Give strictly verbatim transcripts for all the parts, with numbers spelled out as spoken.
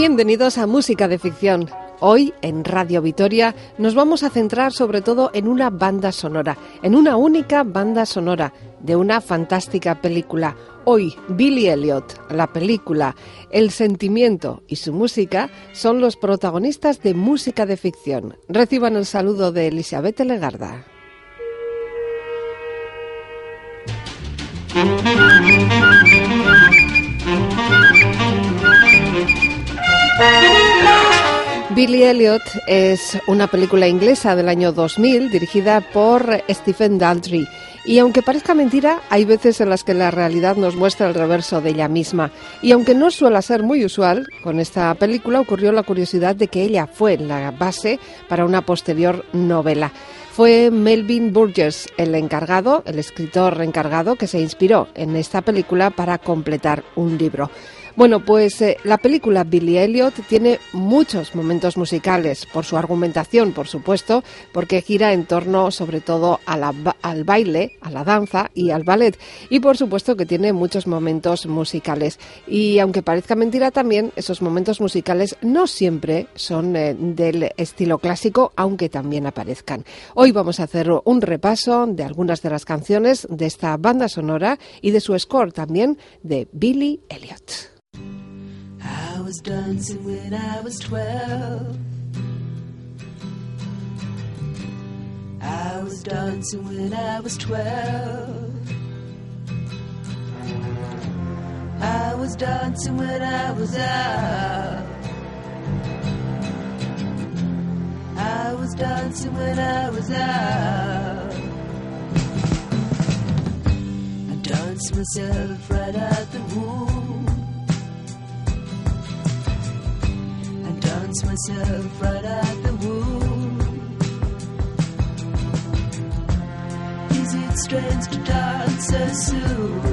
Bienvenidos a Música de Ficción. Hoy, en Radio Vitoria, nos vamos a centrar sobre todo en una banda sonora, en una única banda sonora de una fantástica película. Hoy, Billy Elliot, la película, el sentimiento y su música son los protagonistas de Música de Ficción. Reciban el saludo de Elisabeth Legarda. Billy Elliot es una película inglesa del año dos mil dirigida por Stephen Daldry. Y aunque parezca mentira, hay veces en las que la realidad nos muestra el reverso de ella misma. Y aunque no suele ser muy usual, con esta película ocurrió la curiosidad de que ella fue la base para una posterior novela. Fue Melvin Burgess el encargado, el escritor encargado, que se inspiró en esta película para completar un libro. Bueno, pues eh, la película Billy Elliot tiene muchos momentos musicales, por su argumentación, por supuesto, porque gira en torno sobre todo a la, al baile, a la danza y al ballet. Y por supuesto que tiene muchos momentos musicales. Y aunque parezca mentira también, esos momentos musicales no siempre son eh, del estilo clásico, aunque también aparezcan. Hoy vamos a hacer un repaso de algunas de las canciones de esta banda sonora y de su score también de Billy Elliot. I was dancing when I was twelve. I was dancing when I was twelve. I was dancing when I was out. I was dancing when I was out. I danced myself right out the womb. Dance myself right out the womb. Is it strange to dance so soon?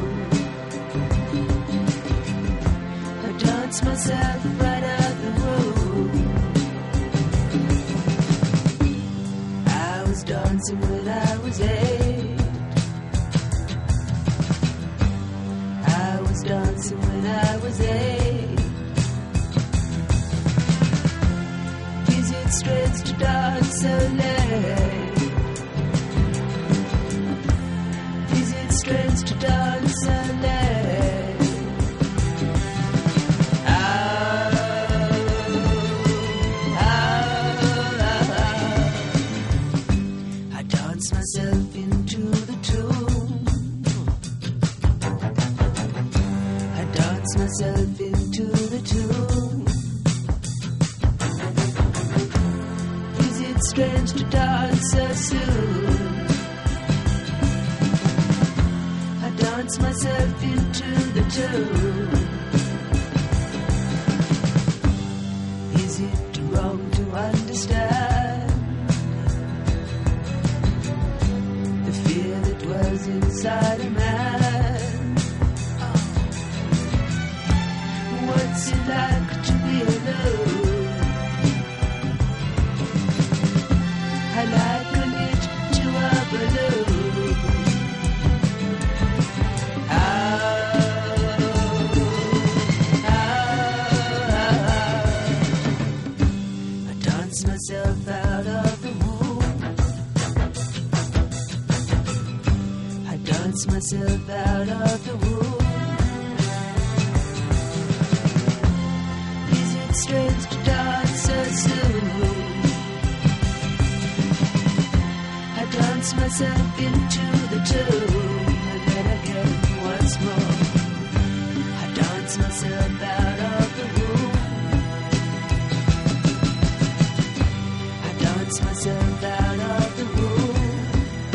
I dance myself right out the womb. I was dancing when I was eight. I was dancing when I was eight. It's strange to dance so late. Is it strange to dance so late? Oh, oh, oh. I dance myself into the tomb. I dance myself into the tomb. Strange to dance so soon. I dance myself into the tomb. Is it wrong to understand the fear that was inside a man? What's it like to be alone? I liken it to a balloon. Oh, oh, oh. I dance myself out of the womb. I dance myself out of the womb. Is it strange to dance so soon? Dance myself into the tomb, and then again once more. I dance myself out of the womb. I dance myself out of the womb.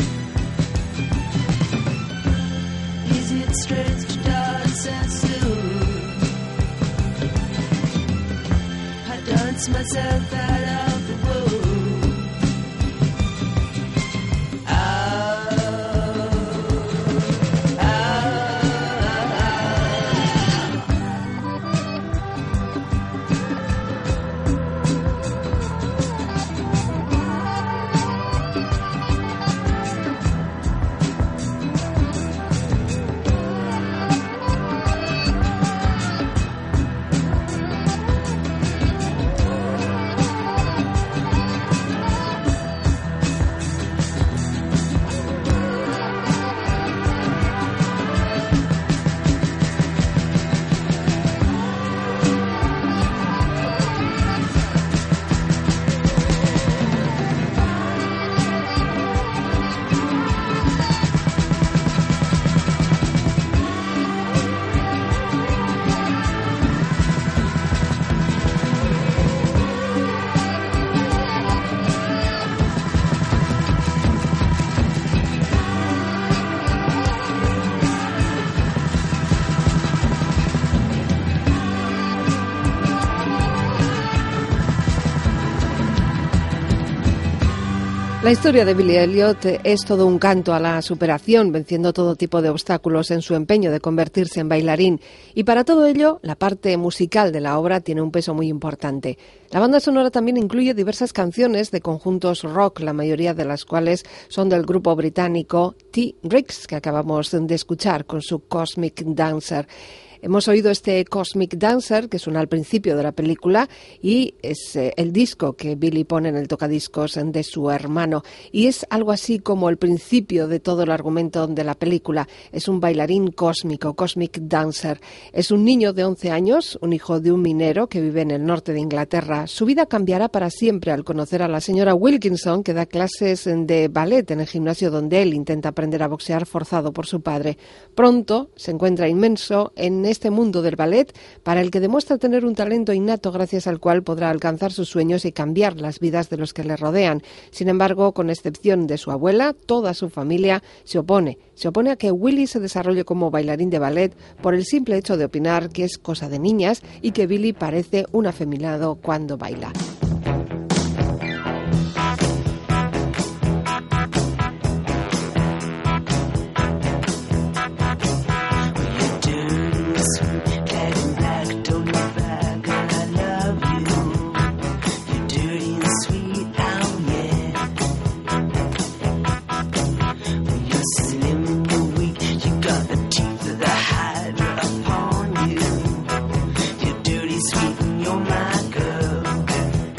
Is it strange to dance so soon? I dance myself out of the womb. La historia de Billy Elliot es todo un canto a la superación, venciendo todo tipo de obstáculos en su empeño de convertirse en bailarín. Y para todo ello, la parte musical de la obra tiene un peso muy importante. La banda sonora también incluye diversas canciones de conjuntos rock, la mayoría de las cuales son del grupo británico T-Rex, que acabamos de escuchar con su Cosmic Dancer. Hemos oído este Cosmic Dancer, que suena al principio de la película, y es eh, el disco que Billy pone en el tocadiscos de su hermano. Y es algo así como el principio de todo el argumento de la película. Es un bailarín cósmico, Cosmic Dancer. Es un niño de once años, un hijo de un minero que vive en el norte de Inglaterra. Su vida cambiará para siempre al conocer a la señora Wilkinson, que da clases de ballet en el gimnasio donde él intenta aprender a boxear forzado por su padre. Pronto se encuentra inmenso en este mundo del ballet, para el que demuestra tener un talento innato gracias al cual podrá alcanzar sus sueños y cambiar las vidas de los que le rodean. Sin embargo, con excepción de su abuela, toda su familia se opone. Se opone a que Willy se desarrolle como bailarín de ballet por el simple hecho de opinar que es cosa de niñas y que Billy parece un afeminado cuando baila. Sweet, and you're my girl.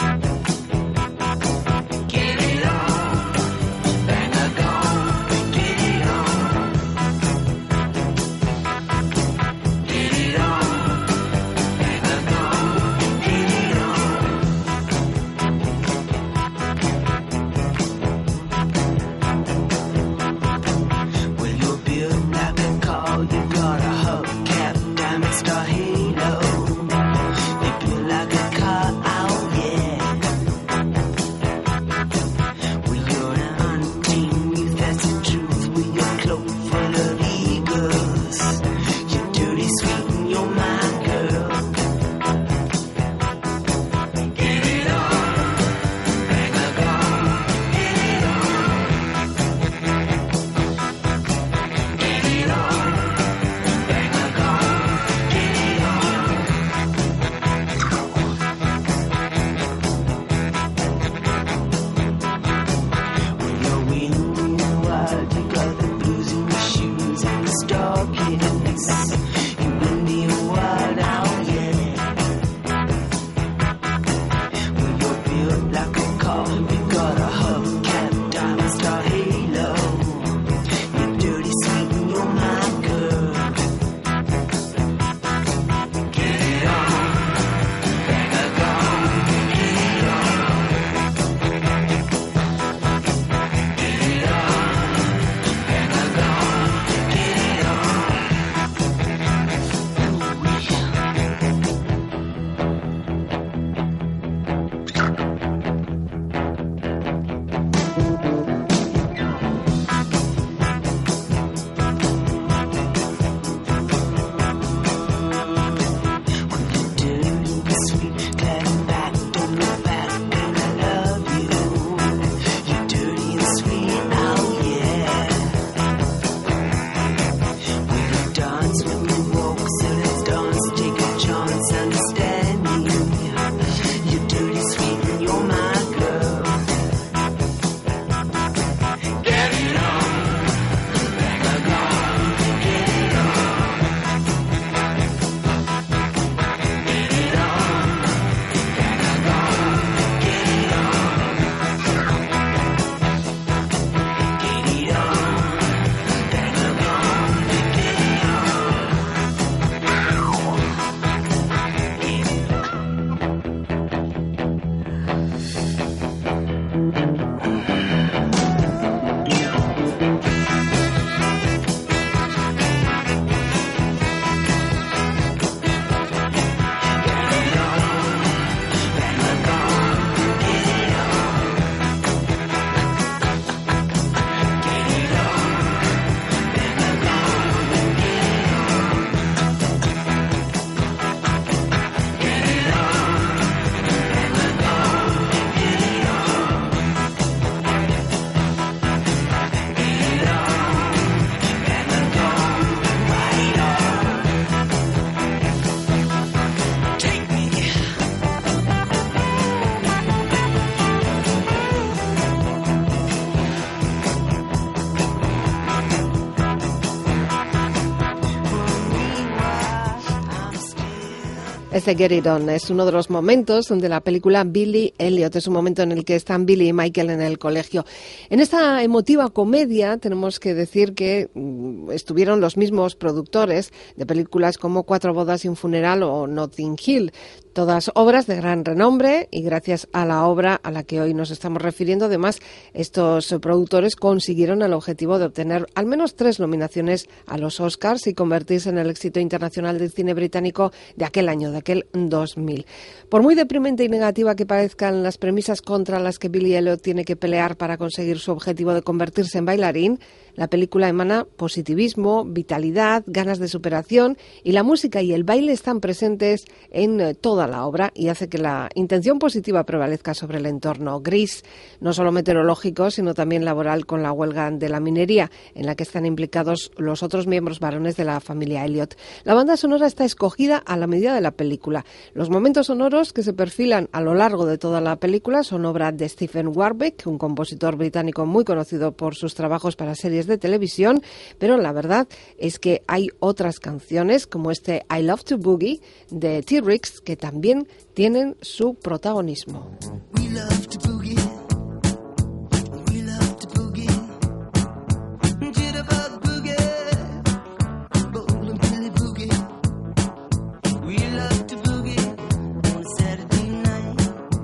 Este Get It On es uno de los momentos de la película Billy Elliot. Es un momento en el que están Billy y Michael en el colegio. En esta emotiva comedia tenemos que decir que mm, estuvieron los mismos productores de películas como Cuatro bodas y un funeral o Notting Hill. Todas obras de gran renombre y gracias a la obra a la que hoy nos estamos refiriendo, además, estos productores consiguieron el objetivo de obtener al menos tres nominaciones a los Oscars y convertirse en el éxito internacional del cine británico de aquel año, de aquel dos mil. Por muy deprimente y negativa que parezcan las premisas contra las que Billy Elliot tiene que pelear para conseguir su objetivo de convertirse en bailarín, la película emana positivismo, vitalidad, ganas de superación y la música y el baile están presentes en toda la obra y hace que la intención positiva prevalezca sobre el entorno gris, no solo meteorológico, sino también laboral con la huelga de la minería en la que están implicados los otros miembros varones de la familia Elliot. La banda sonora está escogida a la medida de la película. Los momentos sonoros que se perfilan a lo largo de toda la película son obra de Stephen Warbeck, un compositor británico muy conocido por sus trabajos para series de televisión, pero la verdad es que hay otras canciones como este I Love to Boogie de T-Rex que también tienen su protagonismo. We love to boogie. We love to boogie. Jitterbug boogie. Bowling Billy boogie. We love to boogie on a Saturday night.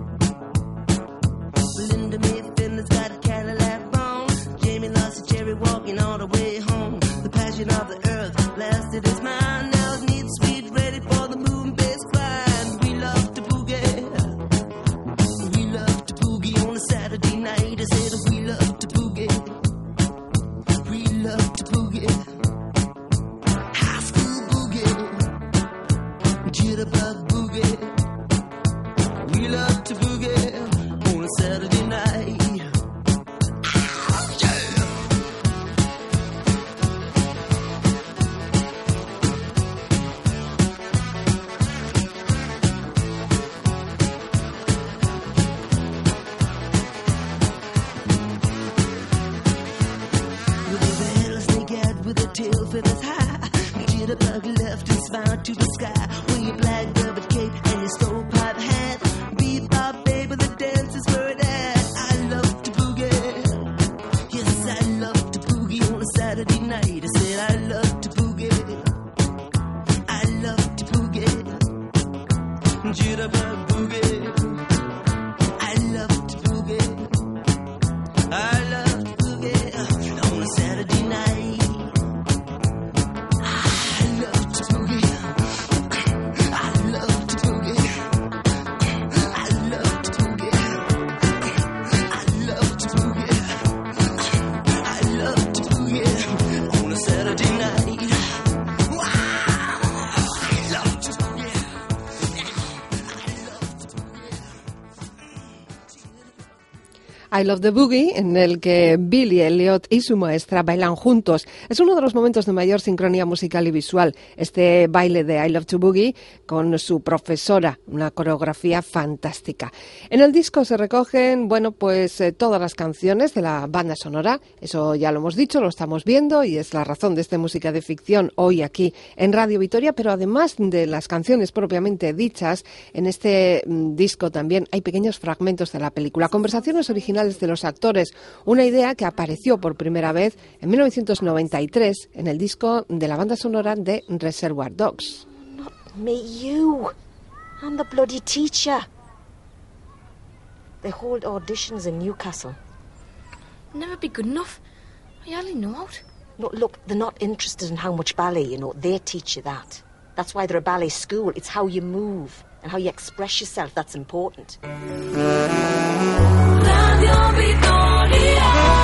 Linda Mayfinder's got a Cadillac bone. Jamie lost a cherry walking all the way home. The passion of the earth blasted his mind. Now it needs sweet ready for the moon bass climb. We love to boogie. We love to boogie on a Saturday night. I said we love to boogie. We love to boogie. High school boogie. Jitterbug boogie. We love to boogie on a Saturday night. Tail feathers high, jitterbug left and smiled to the sky. Wear your black velvet cape and your stovepipe hat. Bebop, baby, the dance is where it at. I love to boogie. Yes, I love to boogie on a Saturday night. I said I love to boogie. I love to boogie. Jitterbug boogie. I love to boogie. I love to boogie on a Saturday night. I Love the Boogie, en el que Billy Elliot y su maestra bailan juntos. Es uno de los momentos de mayor sincronía musical y visual, este baile de I Love to Boogie con su profesora, una coreografía fantástica. En el disco se recogen, bueno, pues eh, todas las canciones de la banda sonora, eso ya lo hemos dicho, lo estamos viendo y es la razón de esta música de ficción hoy aquí en Radio Vitoria, pero además de las canciones propiamente dichas, en este mm, disco también hay pequeños fragmentos de la película, conversaciones originales de los actores, una idea que apareció por primera vez en mil novecientos noventa y tres en el disco de la banda sonora de Reservoir Dogs. Not me, you. I'm the bloody teacher. They hold auditions in Newcastle. Never be good enough. I hardly know out. No, look, they're not interested in how much ballet you know. They teach you that. That's why they're a ballet school. It's how you move and how you express yourself that's important. Radio Vitoria.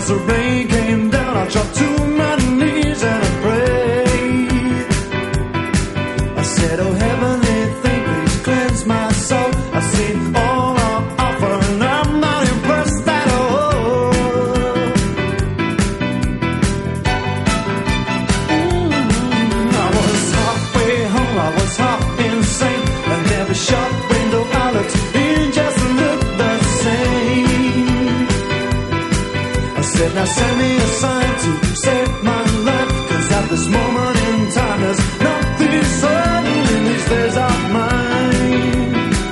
the rain came down, I dropped to my knees and I prayed. I said, oh heavenly thing, please cleanse my soul. I seen all I offer and I'm not impressed at all. Mm, I was halfway home, I was half insane, and every shop window I looked in just looked the same. I said, now send me a sign to save my life, cause at this moment in time there's nothing certain in these days of mine.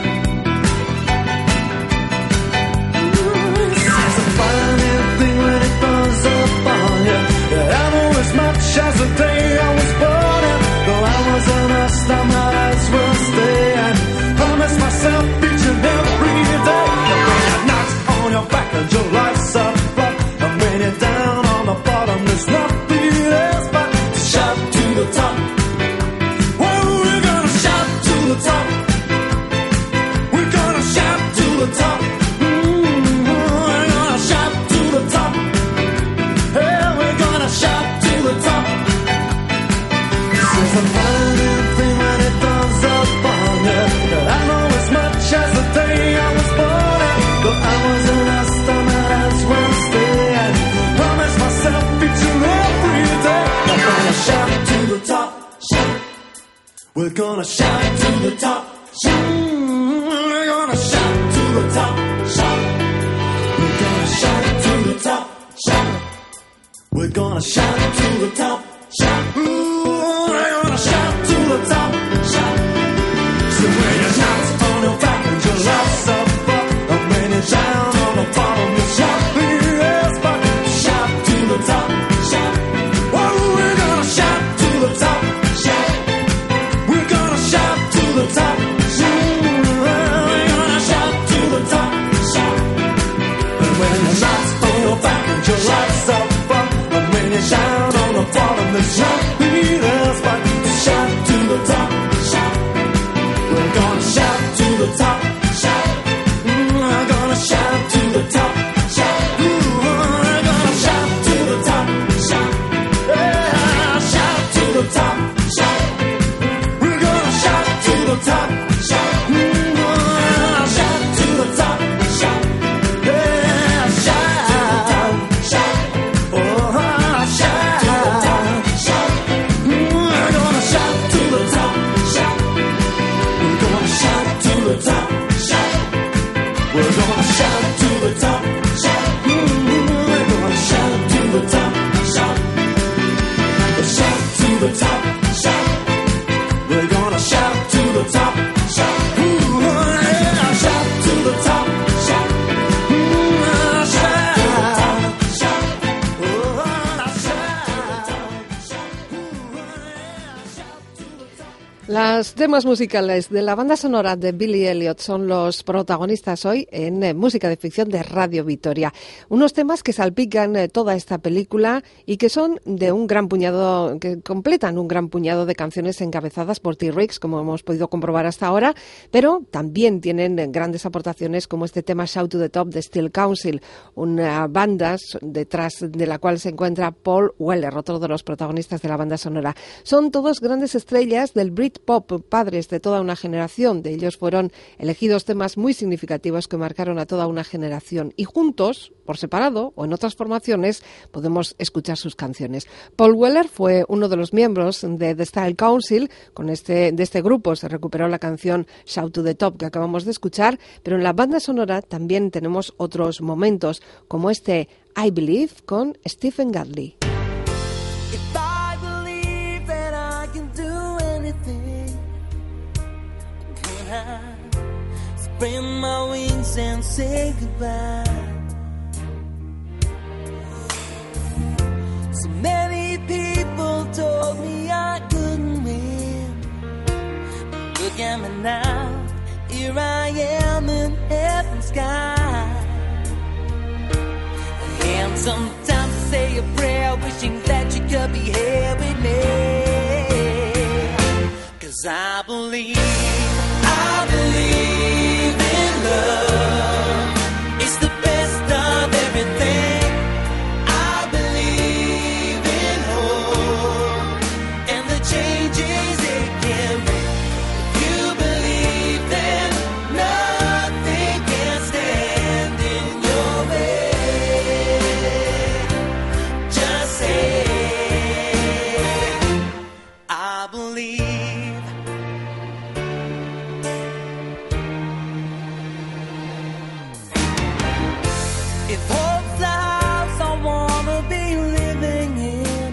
It's a funny thing when it comes up on you, that I know as much as the day I was born in. Though I was an lost, I might as well stay and promise myself each and every day that when it knocks on your back and your life's up, and when you're down on the bottom, there's nothing else but to shout to the top. Well, we're gonna shout to the top. We're gonna shout to the top. Mm, we're gonna shout to the top. Yeah, we're gonna shout to the top. It's a funny thing when it comes up on you, that I know as much as the day I was born in. Though I was a lost, I might as well stay and promise myself each and every day I'm gonna shout to the top, shout. We're gonna shout to the top, shout. We're gonna shout to the top, shout. We're gonna shout to the top, shout. We're gonna shout to the top, shout. Ooh, we're gonna shout to the top, shout. So when you're knocked on your back and your life's up, and when you're down on the bottom, you shout the yes, but shout to the top, shout. Oh, we're gonna shout to the top, shout. We're gonna shout to the top, shout. We're gonna shout to the top, shout. And when you're knocked on your back and your life's up, and when you're down on the bottom, there's nothing else but to shout to the top, shout. We're gonna shout to the top, shout. Mm, we're gonna shout to the top, shout. Ooh, we're gonna shout to the top, shout. Yeah, shout to the top, shout. We're gonna shout to the top, shout. Mm, we're gonna shout to the top, shout. Yeah, shout, shout. Oh, shout, shout. Mm, we're gonna shout to the top, shout. We're gonna shout to the top, shout. We're gonna shout to the top, shout. Mm, we're gonna shout to the top, shout. We'll shout to the top, shout. We're gonna shout to the top, shout. Ooh, yeah, shout to the top, shout. Mm, uh, shout, shout. Oh, uh, shout, shout. Ooh, yeah, shout to the top. Las temas musicales de la banda sonora de Billy Elliot son los protagonistas hoy en eh, Música de Ficción de Radio Vitoria. Unos temas que salpican eh, toda esta película y que son de un gran puñado, que completan un gran puñado de canciones encabezadas por T-Rex, como hemos podido comprobar hasta ahora, pero también tienen eh, grandes aportaciones como este tema Shout to the Top de Steel Council, una banda detrás de la cual se encuentra Paul Weller, otro de los protagonistas de la banda sonora. Son todos grandes estrellas del Britpop, padres de toda una generación. De ellos fueron elegidos temas muy significativos que marcaron a toda una generación. Y juntos, por separado o en otras formaciones, podemos escuchar sus canciones. Paul Weller fue uno de los miembros de The Steel Council. Con este, de este grupo se recuperó la canción Shout to the Top que acabamos de escuchar, pero en la banda sonora también tenemos otros momentos, como este I Believe con Stephen Gadley. If I believe that I can do anything, can I spread my wings and say goodbye? So many people told me I couldn't win. Look at me now, here I am in heaven's sky. And sometimes I say a prayer wishing that you could be here with me. 'Cause I believe, I believe in love. It's the best of everything. I If hope's the house I wanna be living in,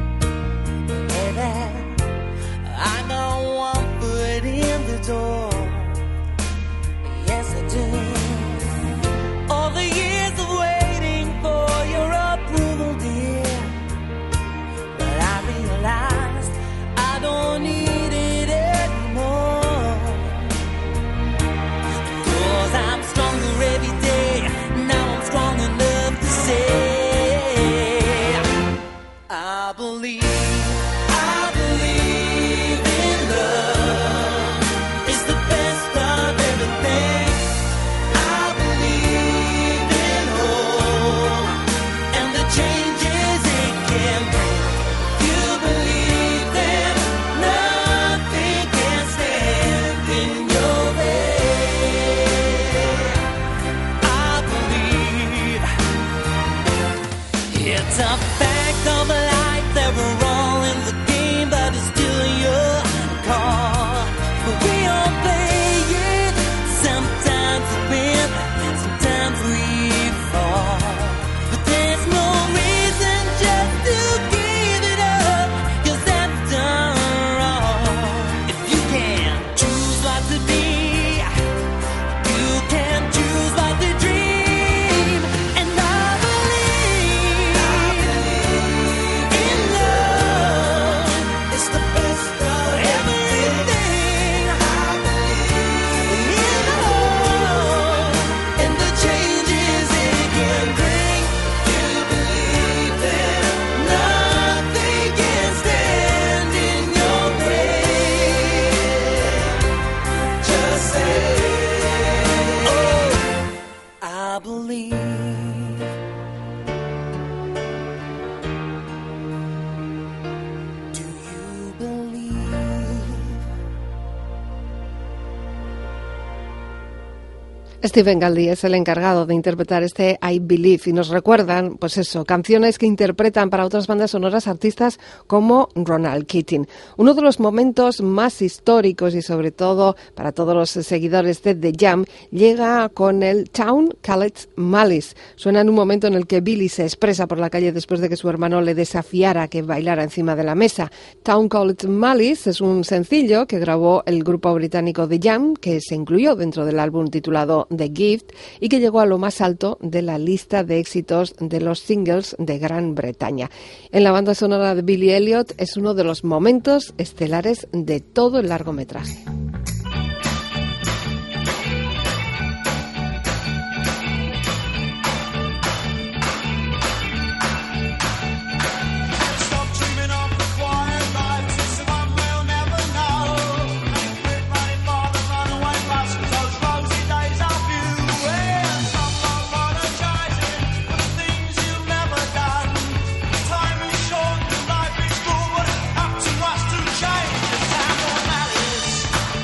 baby, I got one foot in the door. Yes, I do. All the years of waiting for your approval, dear, but I realized I don't need it anymore. 'Cause I'm stronger every day. Now I'm strong enough to say I believe, I believe in love. It's the best of everything. I believe in hope and the changes it can bring. You believe that nothing can stand in your way. I believe it's a fact of life that we're all in the game, but it's still your call. But we all play it. Sometimes we win, sometimes we fall. But there's no reason just to give it up, 'cause that's done wrong. If you can choose what to be, you can choose what to dream. And I believe, I believe in love. It's the best of everything. I believe in hope and the changes it can bring. You believe that nothing can stand in your way. Just say, oh, I believe. Do you believe? Stephen Galdi es el encargado de interpretar este I Believe y nos recuerdan, pues eso, canciones que interpretan para otras bandas sonoras artistas como Ronald Keating. Uno de los momentos más históricos y sobre todo para todos los seguidores de The Jam llega con el Town Called Malice. Suena en un momento en el que Billy se expresa por la calle después de que su hermano le desafiara a que bailara encima de la mesa. Town Called Malice es un sencillo que grabó el grupo británico The Jam, que se incluyó dentro del álbum titulado The Gift y que llegó a lo más alto de la lista de éxitos de los singles de Gran Bretaña. En la banda sonora de Billy Elliot es uno de los momentos estelares de todo el largometraje. Stop dreaming of the quiet life. Someone will never know. Ain't quit running for the runaway bus, 'cause those rosy days are few. And stop apologizing for the things you've never done. Time is short and life is cool, but it's up to us to change. The town of malice.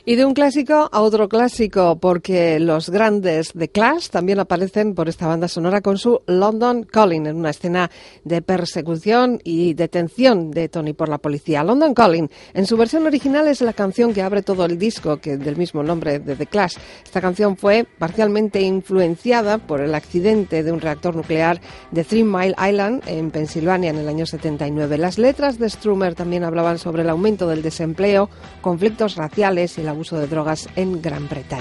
Y de un clásico a otro clásico, porque los grandes The Clash también aparecen por esta banda sonora con su London Calling, en una escena de persecución y detención de Tony por la policía. London Calling, en su versión original, es la canción que abre todo el disco, que del mismo nombre de The Clash. Esta canción fue parcialmente influenciada por el accidente de un reactor nuclear de Three Mile Island en Pensilvania en el año setenta y nueve. Las letras de Strummer también hablaban sobre el aumento del desempleo, conflictos raciales y la uso de drogas en Gran Bretaña.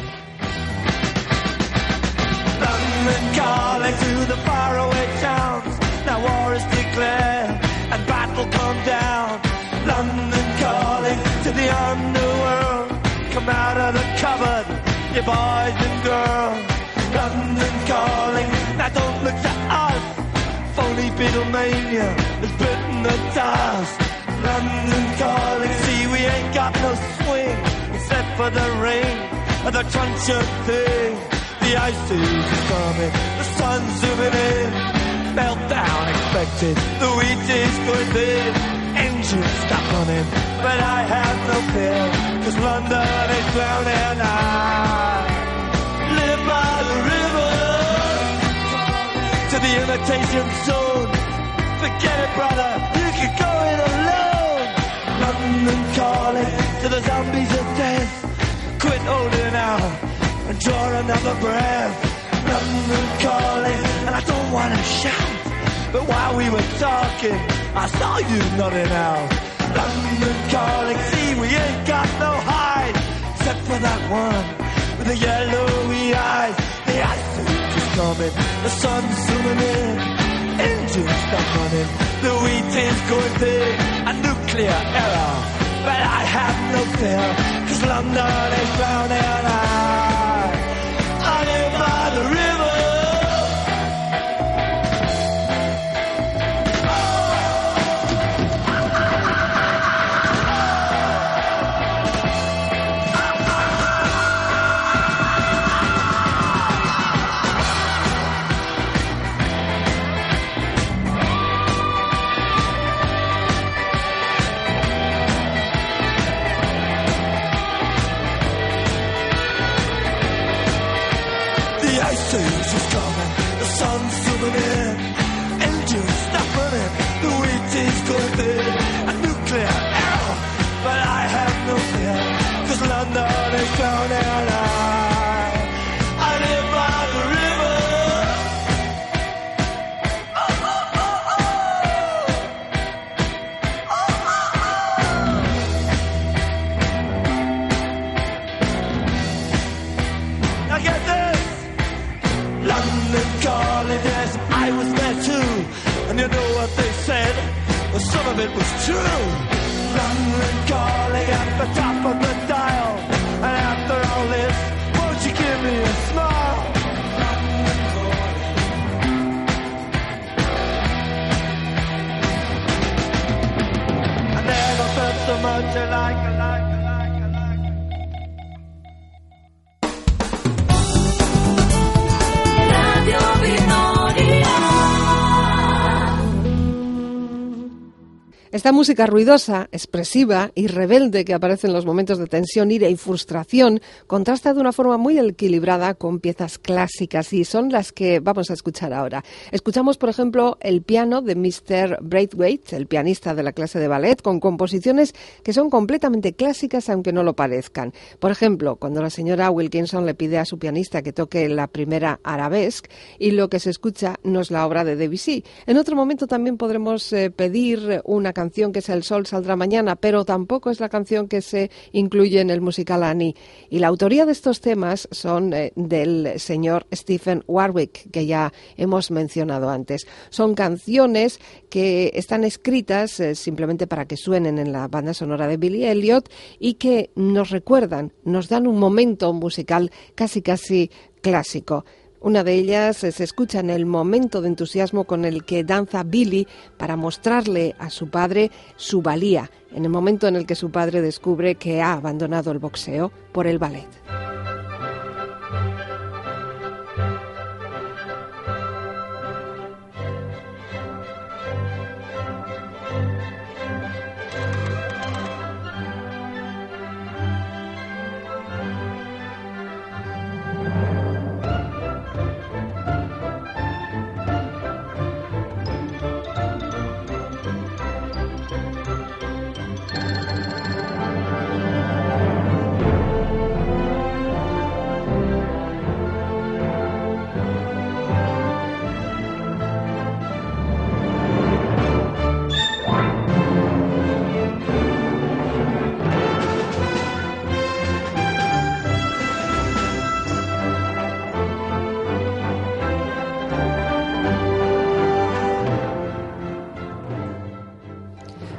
London calling to the faraway towns. Now war is declared and battle come down. London calling to the underworld. Come out of the cupboard, you boys and girls. London calling, now don't look to us. Phony Beatlemania has bitten the dust. London calling, see we ain't got no swing except for the rain and the crunch of thing. The ice age is coming, the sun's zooming in. Meltdown expected, the wheat is going thin. Engines stop running, but I have no fear, cause London is drowning and I live by the river to the imitation zone. Forget it, brother, you can go it alone. London calling to the zombies of death. Quit holding out and draw another breath. London calling, and I don't want to shout, but while we were talking, I saw you nodding out. London calling, see we ain't got no hide, except for that one with the yellowy eyes. The ice age is coming, the sun's zooming in. Engines stop running, the wheat is going big, a nuclear error, but I have no fear, cause London is drowning and I, I live by the river. It was true. London calling at the top of the dial. And after all this, won't you give me a smile? I never felt so much alike, alike, alike, alike. Radio Victoria. Esta música ruidosa, expresiva y rebelde que aparece en los momentos de tensión, ira y frustración contrasta de una forma muy equilibrada con piezas clásicas y son las que vamos a escuchar ahora. Escuchamos, por ejemplo, el piano de mister Braithwaite, el pianista de la clase de ballet, con composiciones que son completamente clásicas aunque no lo parezcan. Por ejemplo, cuando la señora Wilkinson le pide a su pianista que toque la primera arabesque y lo que se escucha no es la obra de Debussy. En otro momento también podremos eh, pedir una canción que es El sol saldrá mañana, pero tampoco es la canción que se incluye en el musical Annie. Y la autoría de estos temas son eh, del señor Stephen Warwick, que ya hemos mencionado antes. Son canciones que están escritas eh, simplemente para que suenen en la banda sonora de Billy Elliot y que nos recuerdan, nos dan un momento musical casi casi clásico. Una de ellas se escucha en el momento de entusiasmo con el que danza Billy para mostrarle a su padre su valía, en el momento en el que su padre descubre que ha abandonado el boxeo por el ballet.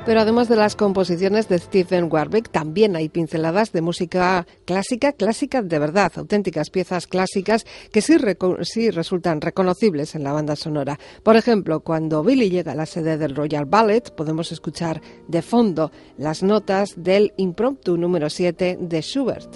Pero además de las composiciones de Stephen Warbeck, también hay pinceladas de música clásica, clásica de verdad, auténticas piezas clásicas que sí, reco- sí resultan reconocibles en la banda sonora. Por ejemplo, cuando Billy llega a la sede del Royal Ballet, podemos escuchar de fondo las notas del Impromptu número siete de Schubert.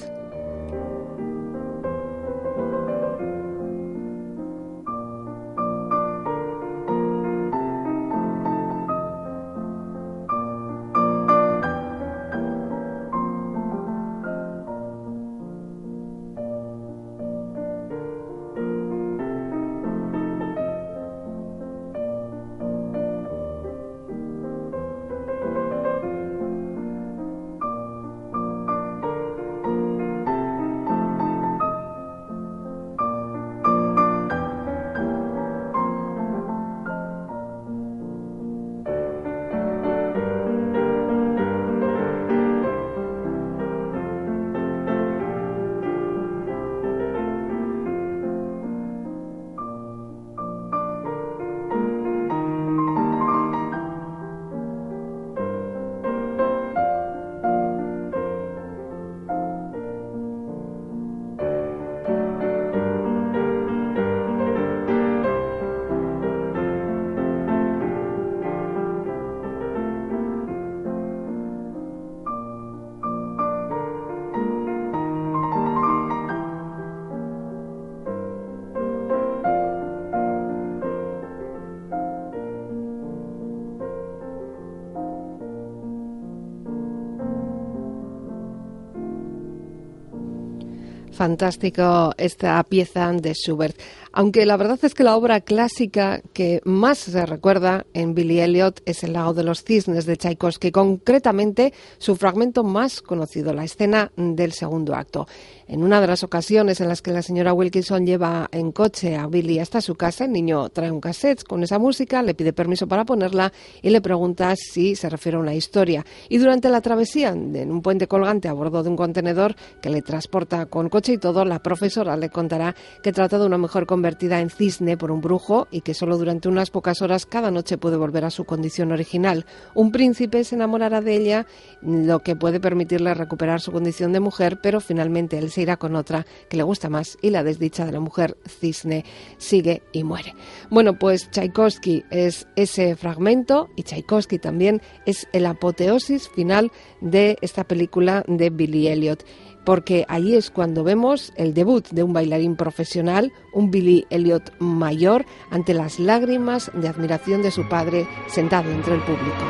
Fantástico esta pieza de Schubert. Aunque la verdad es que la obra clásica que más se recuerda en Billy Elliot es El lago de los cisnes de Tchaikovsky, concretamente su fragmento más conocido, la escena del segundo acto. En una de las ocasiones en las que la señora Wilkinson lleva en coche a Billy hasta su casa, el niño trae un cassette con esa música, le pide permiso para ponerla y le pregunta si se refiere a una historia. Y durante la travesía en un puente colgante a bordo de un contenedor que le transporta con coche y todo, la profesora le contará que trata de una mujer convertida en cisne por un brujo y que solo durante unas pocas horas cada noche puede volver a su condición original. Un príncipe se enamorará de ella, lo que puede permitirle recuperar su condición de mujer, pero finalmente él se irá con otra que le gusta más y la desdicha de la mujer cisne sigue y muere. Bueno, pues Tchaikovsky es ese fragmento y Tchaikovsky también es el apoteosis final de esta película de Billy Elliot, porque allí es cuando vemos el debut de un bailarín profesional, un Billy Elliot mayor, ante las lágrimas de admiración de su padre sentado entre el público.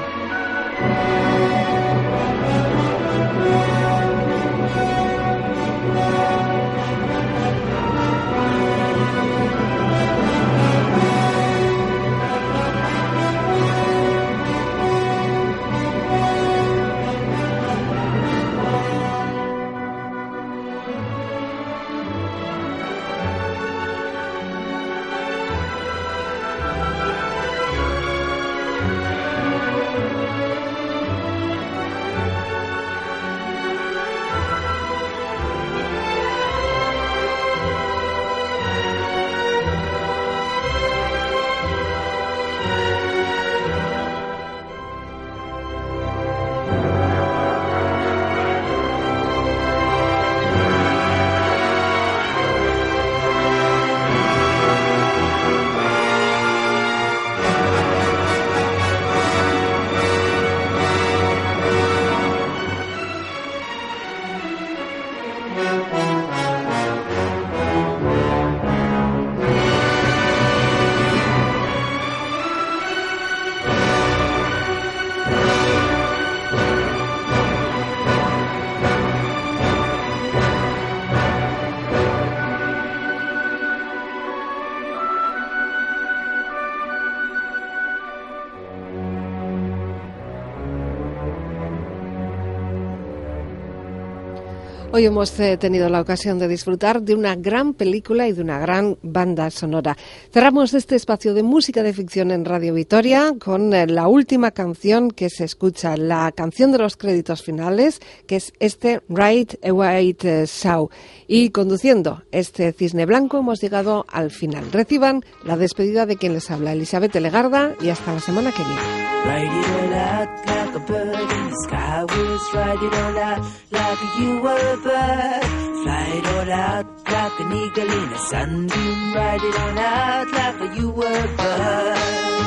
Hoy hemos eh, tenido la ocasión de disfrutar de una gran película y de una gran banda sonora. Cerramos este espacio de música de ficción en Radio Vitoria con eh, la última canción que se escucha, la canción de los créditos finales, que es este Ride a White Sow. Y conduciendo este cisne blanco hemos llegado al final. Reciban la despedida de quien les habla, Elizabeth Legarda, y hasta la semana que viene. Ride it all out like a bird in the sky. We'll ride it all out like you were a bird. Fly it all out like an eagle in a sunbeam. Ride it all out like you were a bird.